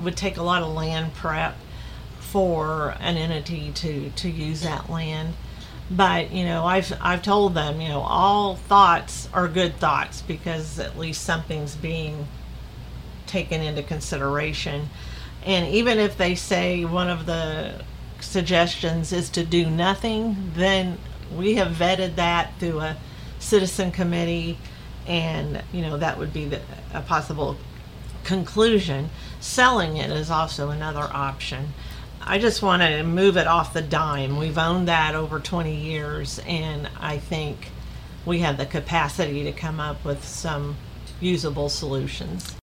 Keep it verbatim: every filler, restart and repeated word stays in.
would take a lot of land prep for an entity to, to use that land. But, you know, I've, I've told them, you know, all thoughts are good thoughts because at least something's being taken into consideration. And even if they say one of the suggestions is to do nothing, then we have vetted that through a citizen committee, and, you know, that would be the, a possible conclusion. Selling it is also another option. I just want to move it off the dime. We've owned that over twenty years, and I think we have the capacity to come up with some usable solutions.